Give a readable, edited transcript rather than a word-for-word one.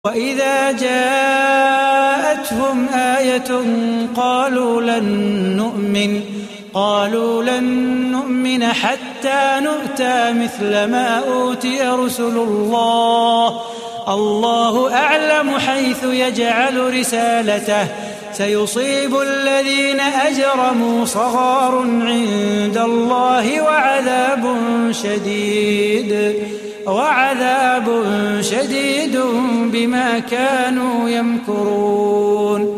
وإذا جاءتهم آية قالوا لن نؤمن حتى نؤتى مثل ما أوتي رسل الله أعلم حيث يجعل رسالته سيصيب الذين أجرموا صغار عند الله وعذاب شديد بما كانوا يمكرون.